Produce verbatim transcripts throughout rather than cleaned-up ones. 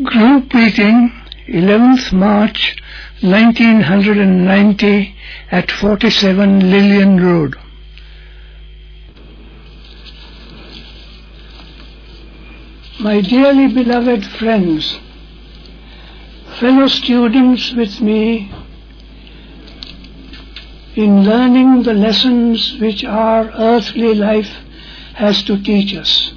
Group meeting, eleventh March nineteen ninety at forty-seven Lillian Road. My dearly beloved friends, fellow students with me in learning the lessons which our earthly life has to teach us.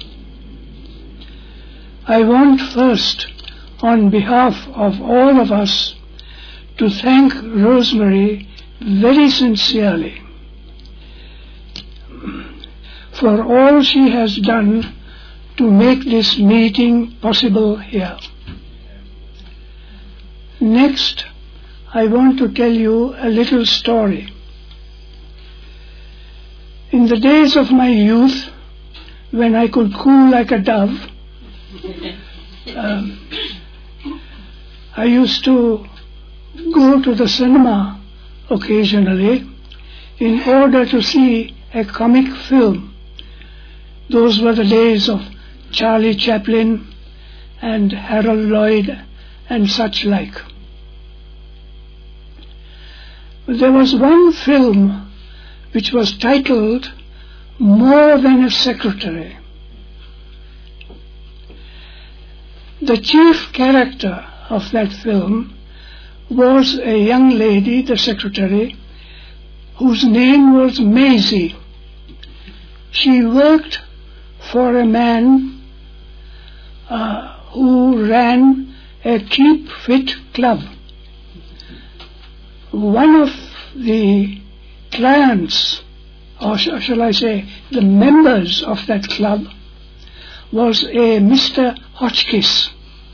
I want first, on behalf of all of us, to thank Rosemary very sincerely for all she has done to make this meeting possible here. Next, I want to tell you a little story. In the days of my youth, when I could coo like a dove, um, I used to go to the cinema occasionally in order to see a comic film. Those were the days of Charlie Chaplin and Harold Lloyd and such like. There was one film which was titled More Than a Secretary. The chief character of that film was a young lady, the secretary, whose name was Maisie. She worked for a man uh, who ran a Keep Fit club. One of the clients, or sh- shall I say, the members of that club, was a Mister Hotchkiss.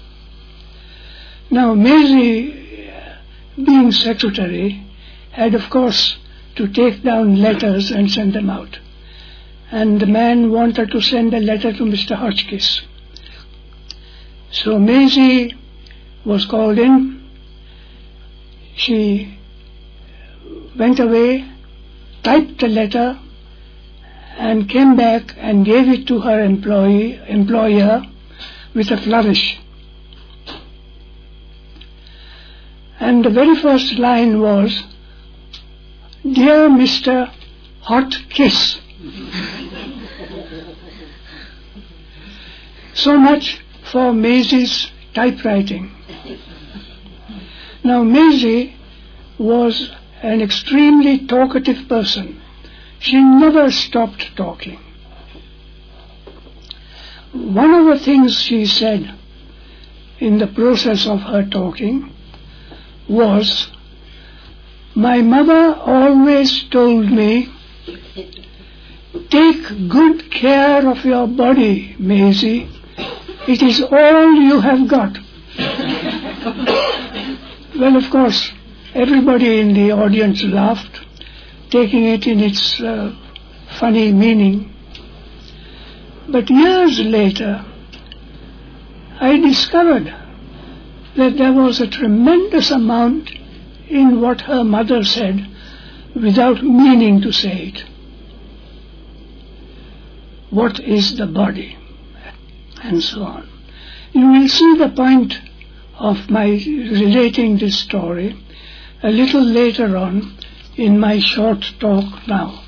Now, Maisie, being secretary, had of course to take down letters and send them out. And the man wanted to send a letter to Mister Hotchkiss. So Maisie was called in. She went away, typed the letter, and came back and gave it to her employee, employer with a flourish. And the very first line was, "Dear Mister Hot Kiss." So much for Maisie's typewriting. Now Maisie was an extremely talkative person. She never stopped talking. One of the things she said in the process of her talking was, "My mother always told me, take good care of your body, Maisie. It is all you have got." Well, of course, everybody in the audience laughed, taking it in its uh, funny meaning. But years later, I discovered that there was a tremendous amount in what her mother said without meaning to say it. What is the body? And so on. You will see the point of my relating this story a little later on in my short talk now.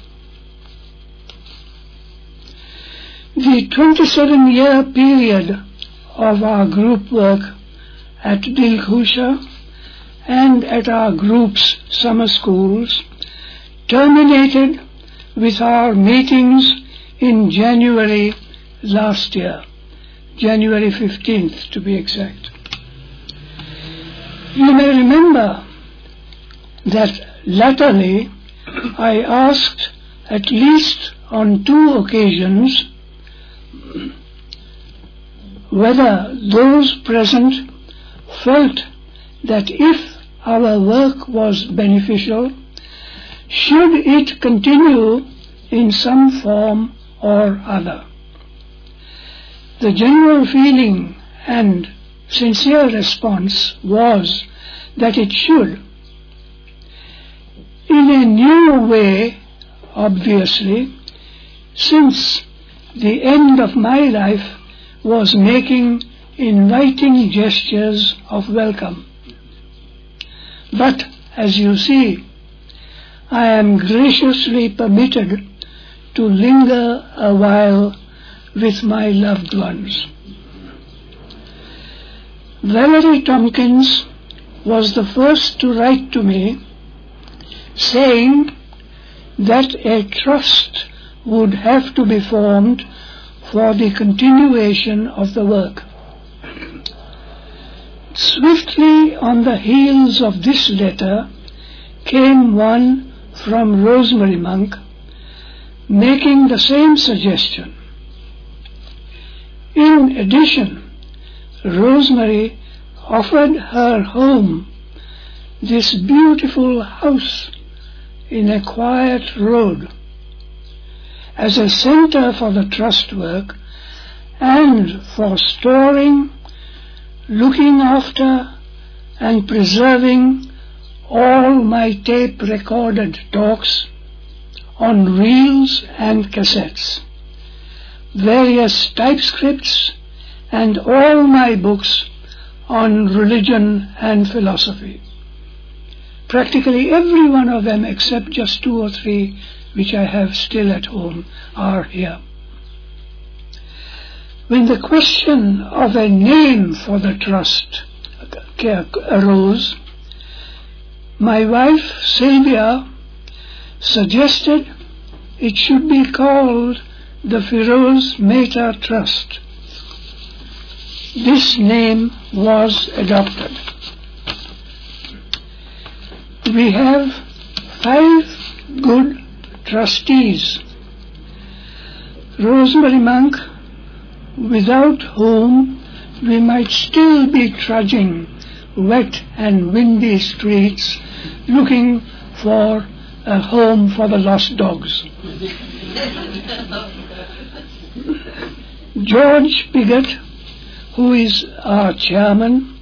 The twenty-seven year period of our group work at Dilkhusha and at our group's summer schools terminated with our meetings in January last year, January fifteenth to be exact. You may remember that latterly I asked, at least on two occasions, whether those present felt that if our work was beneficial, should it continue in some form or other. The general feeling and sincere response was that it should. In a new way, obviously, since the end of my life was making inviting gestures of welcome. But, as you see, I am graciously permitted to linger a while with my loved ones. Valerie Tompkins was the first to write to me, saying that a trust would have to be formed for the continuation of the work. Swiftly on the heels of this letter came one from Rosemary Monk, making the same suggestion. In addition, Rosemary offered her home, this beautiful house in a quiet road, as a center for the trust work and for storing, looking after, and preserving all my tape-recorded talks on reels and cassettes, various typescripts, and all my books on religion and philosophy. Practically every one of them, except just two or three which I have still at home, are here. When the question of a name for the trust arose, my wife Sylvia suggested it should be called the Firoz Mehta Trust. This name was adopted. We have five good trustees. Rosemary Monk, without whom we might still be trudging wet and windy streets looking for a home for the lost dogs. George Pigott, who is our chairman,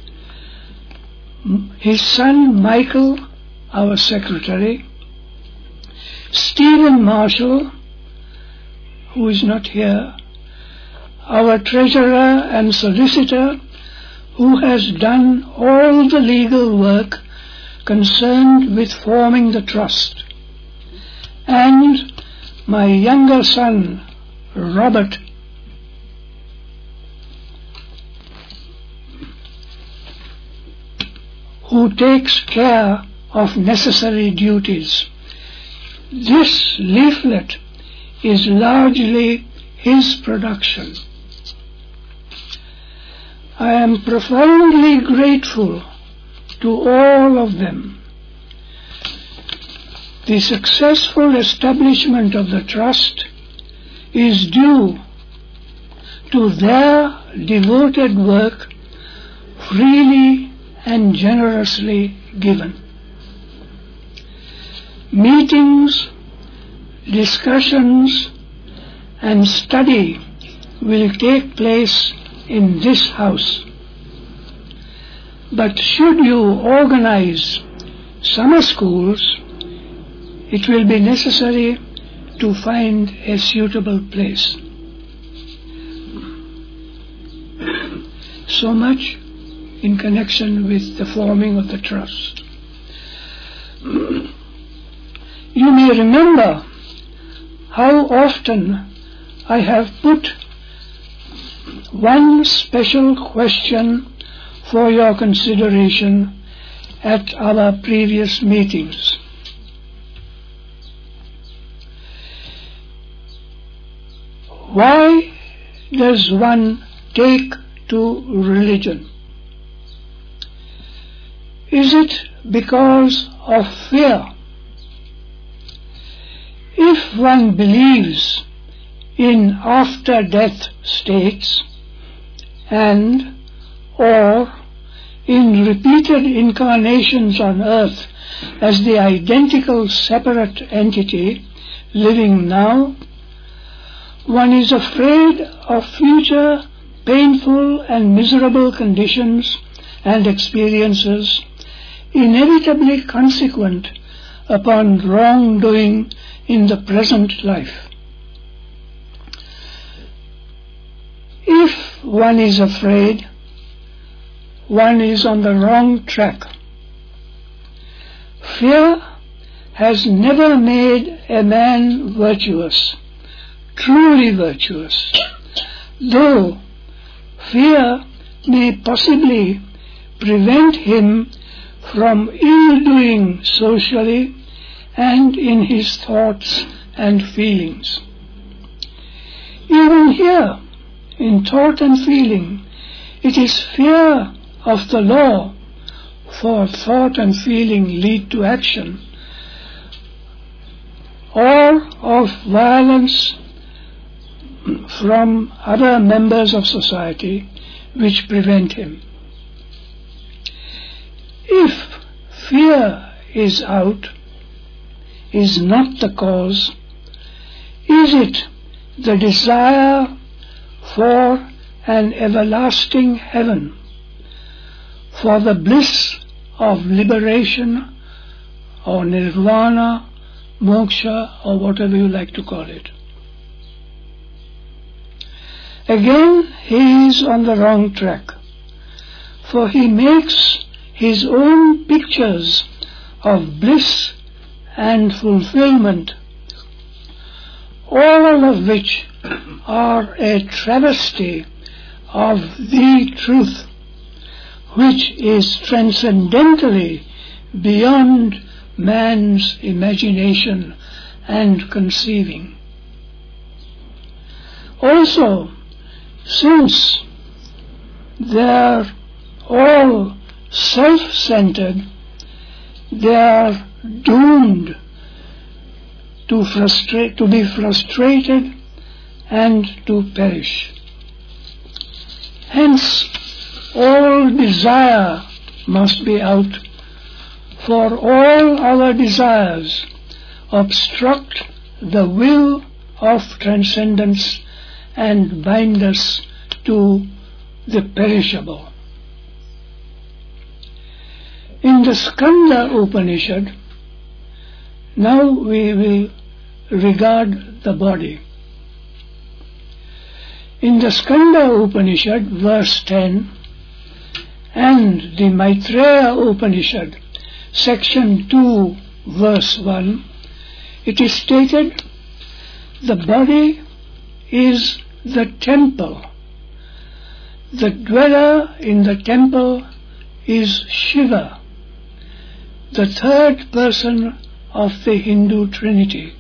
his son Michael, our secretary, Stephen Marshall, who is not here, our treasurer and solicitor, who has done all the legal work concerned with forming the trust, and my younger son, Robert, who takes care of necessary duties. This leaflet is largely his production. I am profoundly grateful to all of them. The successful establishment of the trust is due to their devoted work, freely and generously given. Meetings, discussions, and study will take place in this house. But should you organize summer schools, it will be necessary to find a suitable place. So much in connection with the forming of the trust. You may remember how often I have put one special question for your consideration at our previous meetings. Why does one take to religion? Is it because of fear? If one believes in after-death states and or in repeated incarnations on earth as the identical separate entity living now, one is afraid of future painful and miserable conditions and experiences inevitably consequent upon wrongdoing in the present life. If one is afraid, one is on the wrong track. Fear has never made a man virtuous, truly virtuous, though fear may possibly prevent him from ill-doing socially and in his thoughts and feelings. Even here, in thought and feeling, it is fear of the law, for thought and feeling lead to action, or of violence from other members of society which prevent him. If fear is out, is not the cause, is it the desire for an everlasting heaven, for the bliss of liberation or nirvana, moksha, or whatever you like to call it? Again, he is on the wrong track, for he makes his own pictures of bliss and fulfillment, all of which are a travesty of the truth, which is transcendentally beyond man's imagination and conceiving. Also, since they are all self-centered, they are doomed to frustrate, to be frustrated and to perish. Hence, all desire must be out, for all our desires obstruct the will of transcendence and bind us to the perishable. In the Skanda Upanishad, now we will regard the body. In the Skanda Upanishad, verse ten, and the Maitreya Upanishad, section two, verse one, it is stated, the body is the temple. The dweller in the temple is Shiva, the third person of the Hindu Trinity.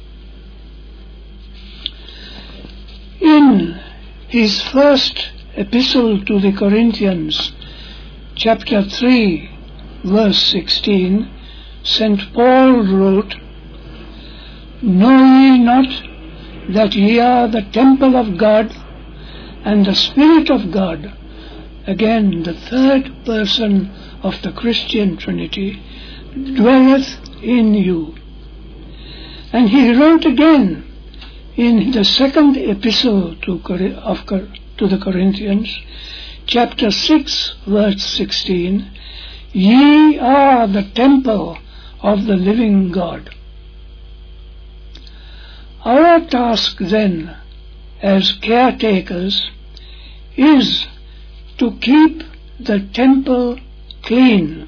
In his first epistle to the Corinthians, chapter three, verse sixteen, Saint Paul wrote, "Know ye not that ye are the temple of God, and the Spirit of God," again the third person of the Christian Trinity, "dwelleth in you." And he wrote again in the second epistle to, of, to the Corinthians, chapter six, verse sixteen, "Ye are the temple of the living God." Our task then, as caretakers, is to keep the temple clean.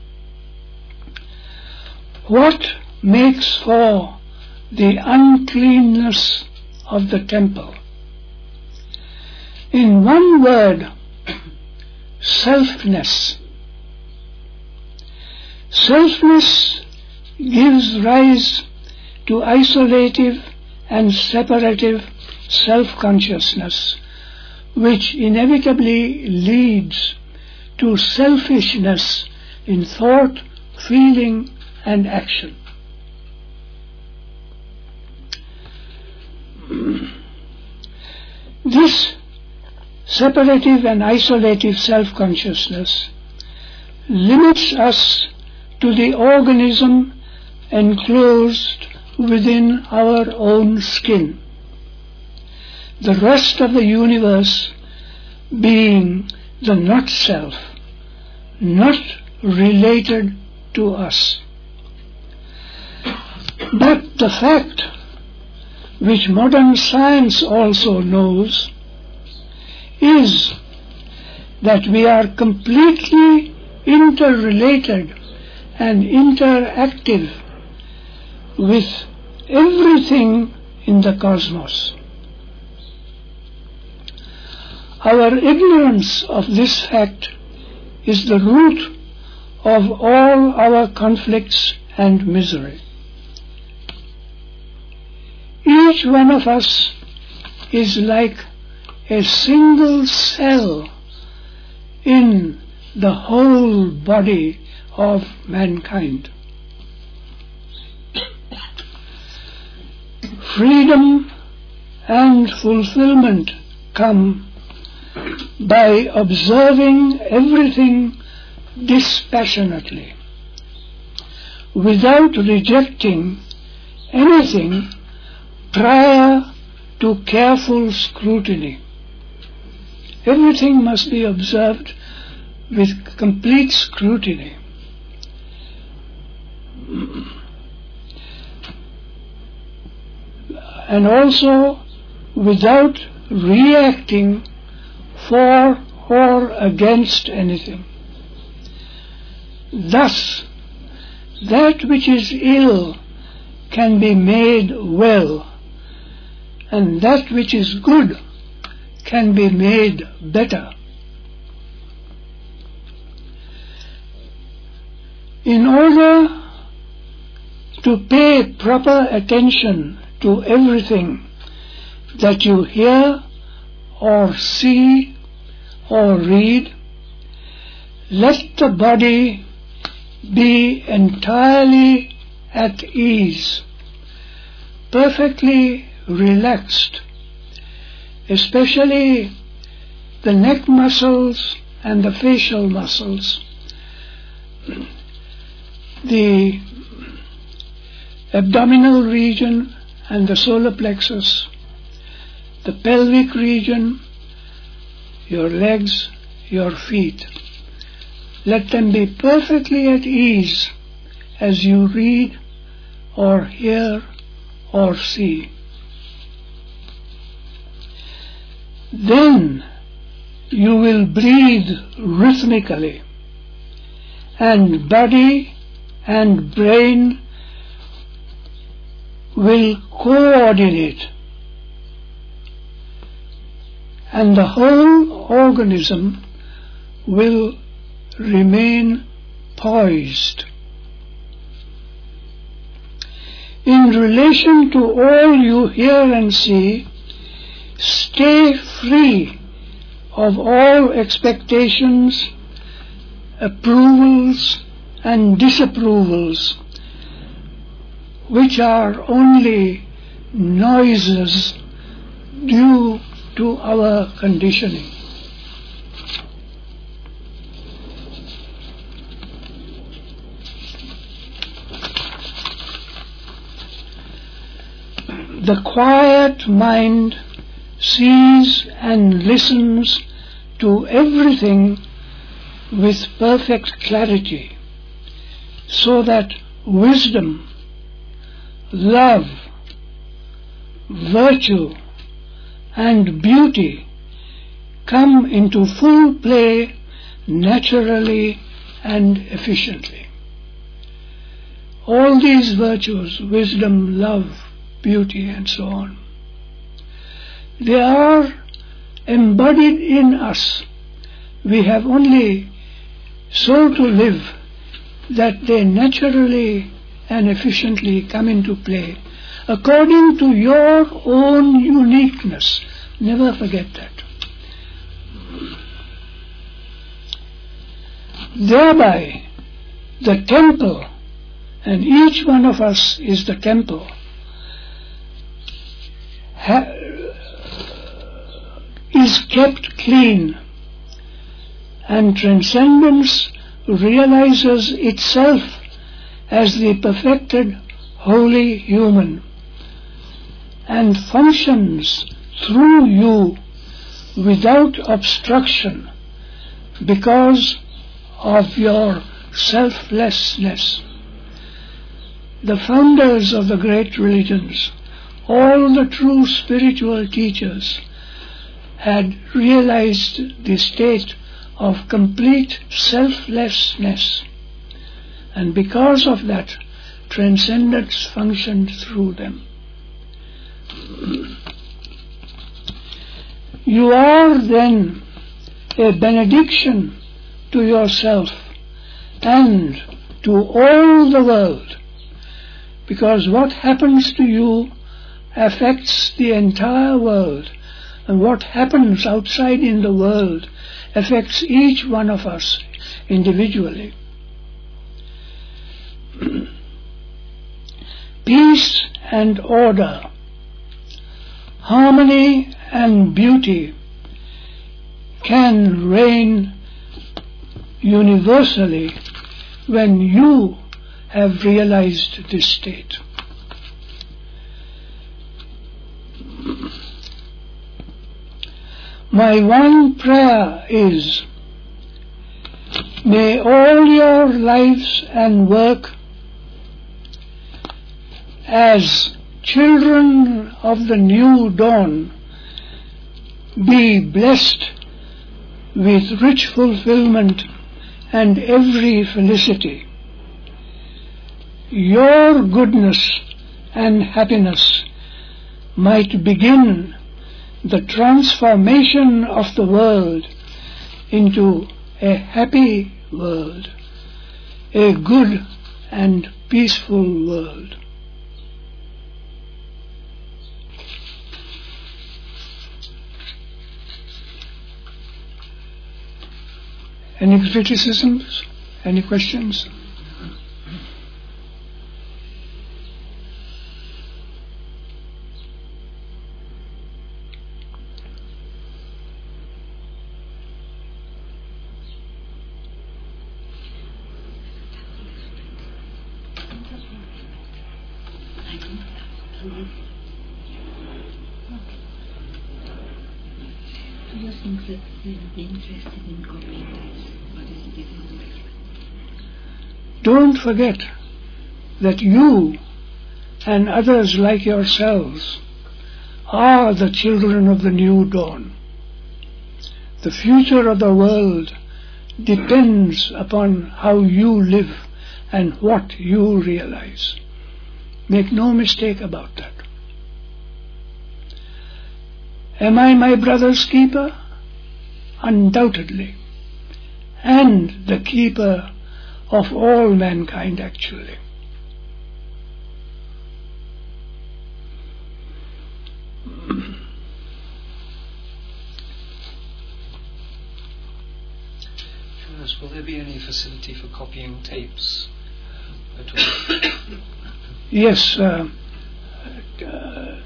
What makes for the uncleanness of the temple? In one word, selfness. Selfness gives rise to isolative and separative self-consciousness, which inevitably leads to selfishness in thought, feeling, and action. This separative and isolative self-consciousness limits us to the organism enclosed within our own skin, the rest of the universe being the not-self, not related to us. But the fact, which modern science also knows, is that we are completely interrelated and interactive with everything in the cosmos. Our ignorance of this fact is the root of all our conflicts and misery. Each one of us is like a single cell in the whole body of mankind. Freedom and fulfillment come by observing everything dispassionately, without rejecting anything prior to careful scrutiny. Everything must be observed with complete scrutiny. And also without reacting for or against anything. Thus, that which is ill can be made well, and that which is good can be made better. In order to pay proper attention to everything that you hear or see or read, let the body be entirely at ease, perfectly relaxed, especially the neck muscles and the facial muscles, the abdominal region and the solar plexus, the pelvic region, your legs, your feet. Let them be perfectly at ease as you read or hear or see. Then you will breathe rhythmically, and body and brain will coordinate, and the whole organism will remain poised. In relation to all you hear and see, stay free of all expectations, approvals and disapprovals, which are only noises due to our conditioning. The quiet mind sees and listens to everything with perfect clarity, so that wisdom, love, virtue, and beauty come into full play naturally and efficiently. All these virtues, wisdom, love, beauty, and so on, they are embodied in us. We have only so to live that they naturally and efficiently come into play according to your own uniqueness. Never forget that. Thereby, the temple, and each one of us is the temple, ha- is kept clean, and transcendence realizes itself as the perfected holy human, and functions through you without obstruction because of your selflessness. The founders of the great religions, all the true spiritual teachers, had realized the state of complete selflessness, and because of that, transcendence functioned through them. You are then a benediction to yourself and to all the world, because what happens to you affects the entire world, and what happens outside in the world affects each one of us individually. Peace and order, harmony and beauty can reign universally when you have realized this state. My one prayer is, may all your lives and work as children of the new dawn be blessed with rich fulfillment and every felicity. Your goodness and happiness might begin the transformation of the world into a happy world, a good and peaceful world. Any criticisms? Any questions? Do you think that they will be interested in copying this? What is the difference? Don't forget that you and others like yourselves are the children of the new dawn. The future of the world depends upon how you live and what you realize. Make no mistake about that. Am I my brother's keeper? Undoubtedly. And the keeper of all mankind, actually. Will there be any facility for copying tapes at all? Yes. Uh, uh,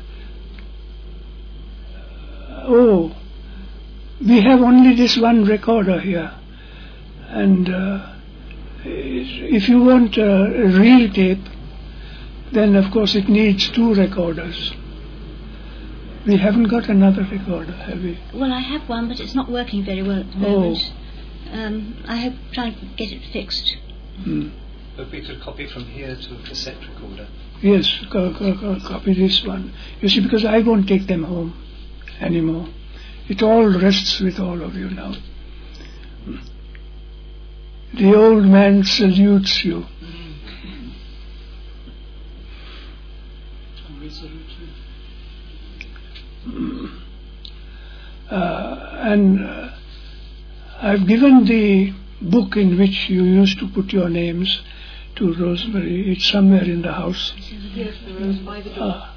oh, we have only this one recorder here, and uh, if you want a real tape, then of course it needs two recorders. We haven't got another recorder, have we? Well, I have one, but it's not working very well at the moment. Oh. Um, I hope trying to get it fixed. Hmm. But we could copy from here to a cassette recorder. Yes, co- co- co- copy this one. You see, because I won't take them home anymore. It all rests with all of you now. The old man salutes you. Mm. Uh, and uh, I've given the book in which you used to put your names to Rosemary. It's somewhere in the house. Yes, there is, by the door. Ah.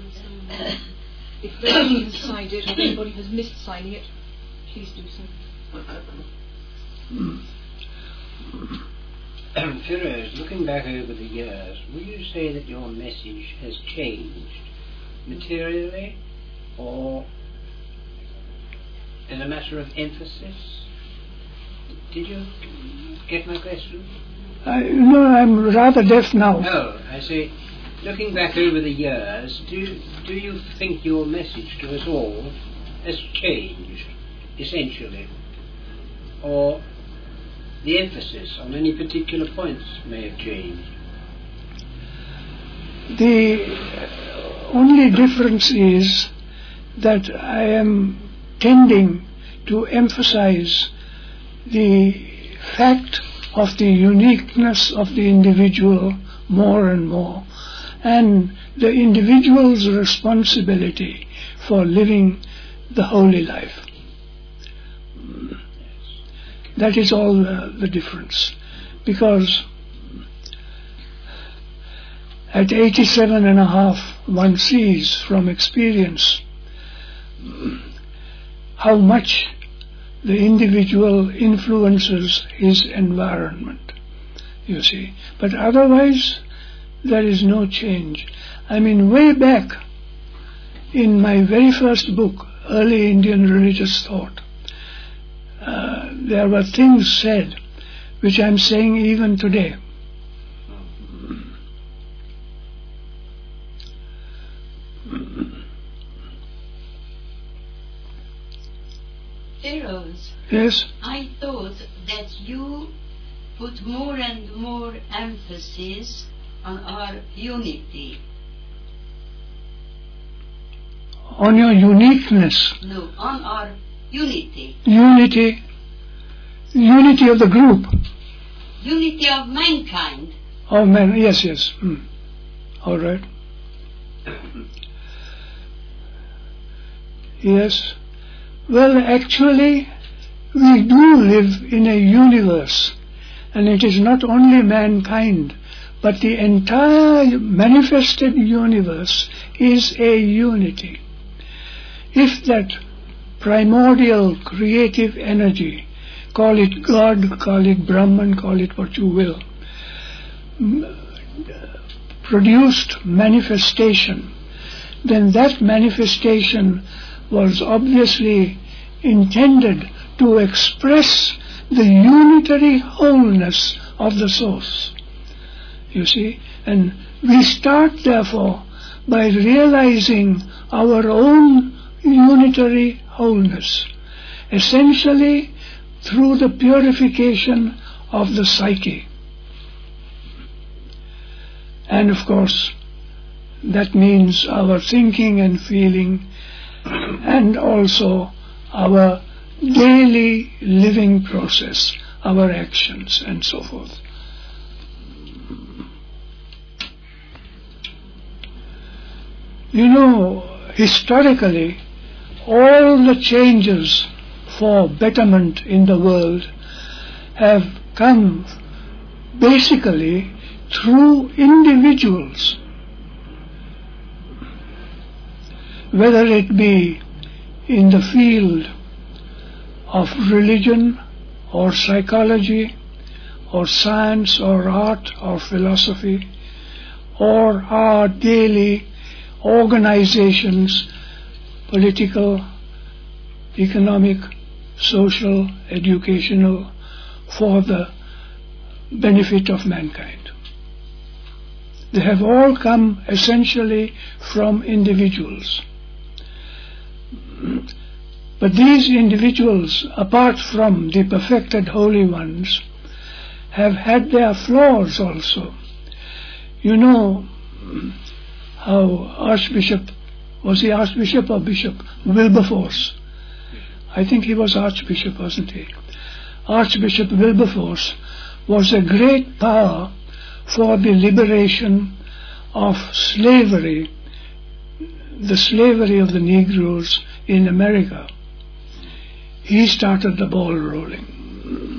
If anybody has signed it, or anybody has missed signing it, please do so. Mm. Um, Firoz, looking back over the years, will you say that your message has changed materially, or as a matter of emphasis? Did you get my question? I, no, I'm rather deaf now. Oh, I see. Looking back over the years, do, do you think your message to us all has changed, essentially? Or the emphasis on any particular points may have changed? The only difference is that I am tending to emphasize the fact of the uniqueness of the individual more and more, and the individual's responsibility for living the holy life. That is all the, the difference. Because at eighty-seven and a half, one sees from experience how much the individual influences his environment, you see. But otherwise, there is no change. I mean, way back in my very first book, Early Indian Religious Thought, uh, there were things said which I'm saying even today. Feroz, Yes? I thought that you put more and more emphasis on our unity. On your uniqueness. No, on our unity. Unity. Unity of the group. Unity of mankind. Oh, man, yes, yes. Hmm. All right. Yes. Well, actually, we do live in a universe, and it is not only mankind, but the entire manifested universe is a unity. If that primordial creative energy, call it God, call it Brahman, call it what you will, produced manifestation, then that manifestation was obviously intended to express the unitary wholeness of the source. You see? And we start, therefore, by realizing our own unitary wholeness, essentially through the purification of the psyche. And of course, that means our thinking and feeling, and also our daily living process, our actions and so forth. You know, historically, all the changes for betterment in the world have come basically through individuals. Whether it be in the field of religion or psychology or science or art or philosophy, or our daily organizations, political, economic, social, educational, for the benefit of mankind. They have all come essentially from individuals. But these individuals, apart from the perfected holy ones, have had their flaws also. You know how Archbishop, was he Archbishop or Bishop? Wilberforce. I think he was Archbishop, wasn't he? Archbishop Wilberforce was a great power for the liberation of slavery, the slavery of the Negroes in America. He started the ball rolling.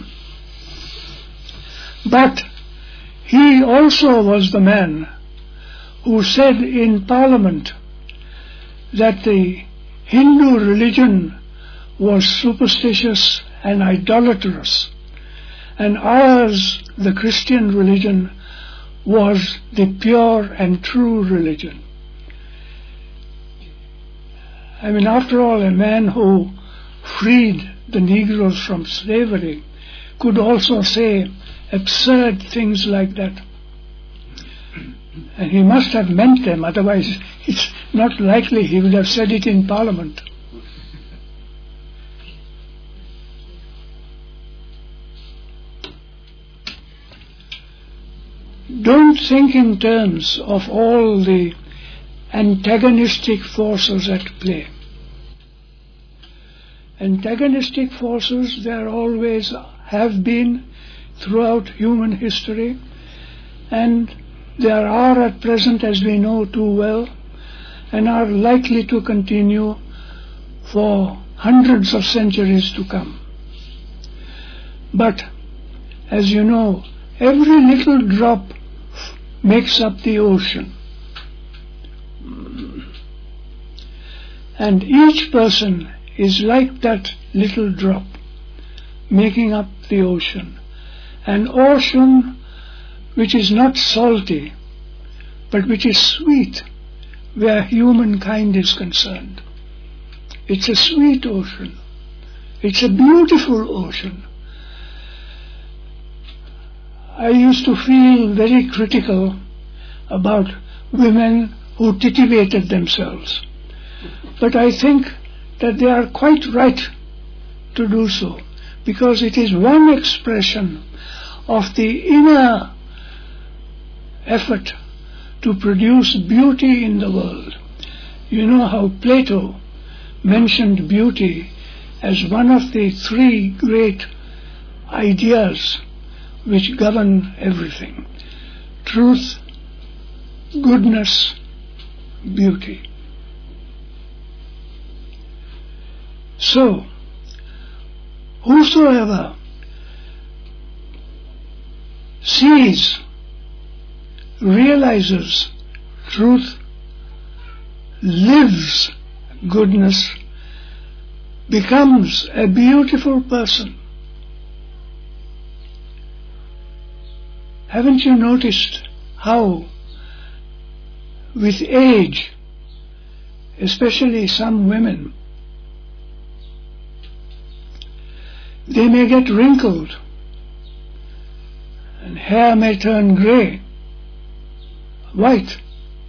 But he also was the man who said in Parliament that the Hindu religion was superstitious and idolatrous, and ours, the Christian religion, was the pure and true religion. I mean, after all, a man who freed the Negroes from slavery could also say absurd things like that. And he must have meant them, otherwise it's not likely he would have said it in Parliament. Don't think in terms of all the antagonistic forces at play. Antagonistic forces, they are always have been throughout human history, and there are at present, as we know too well, and are likely to continue for hundreds of centuries to come. But, as you know, every little drop makes up the ocean. And each person is like that little drop, making up the ocean. An ocean which is not salty, but which is sweet, where humankind is concerned. It's a sweet ocean. It's a beautiful ocean. I used to feel very critical about women who titivated themselves. But I think that they are quite right to do so, because it is one expression of the inner effort to produce beauty in the world. You know how Plato mentioned beauty as one of the three great ideas which govern everything: truth, goodness, beauty. So, whosoever sees, realizes truth, lives goodness, becomes a beautiful person. Haven't you noticed how, with age, especially some women, they may get wrinkled, and hair may turn grey, white,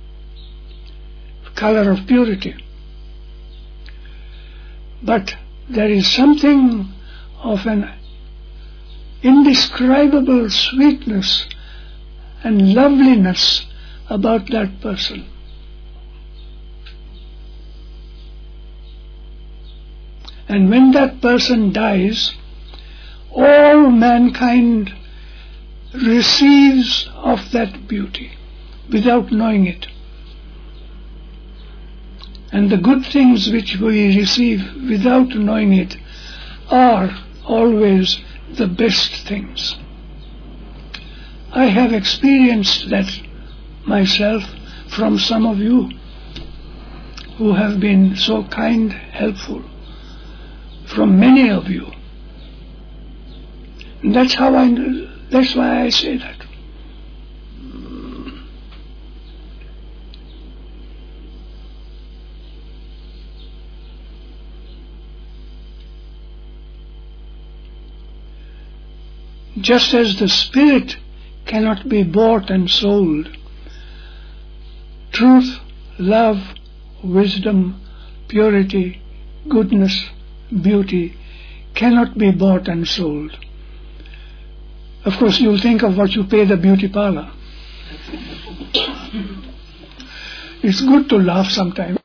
color of purity. But there is something of an indescribable sweetness and loveliness about that person. And when that person dies, all mankind receives of that beauty without knowing it. And the good things which we receive without knowing it are always the best things. I have experienced that myself from some of you who have been so kind, helpful, from many of you. And that's how I, that's why I say that. Just as the spirit cannot be bought and sold, truth, love, wisdom, purity, goodness, beauty cannot be bought and sold. Of course, you'll think of what you pay the beauty parlor. It's good to laugh sometimes.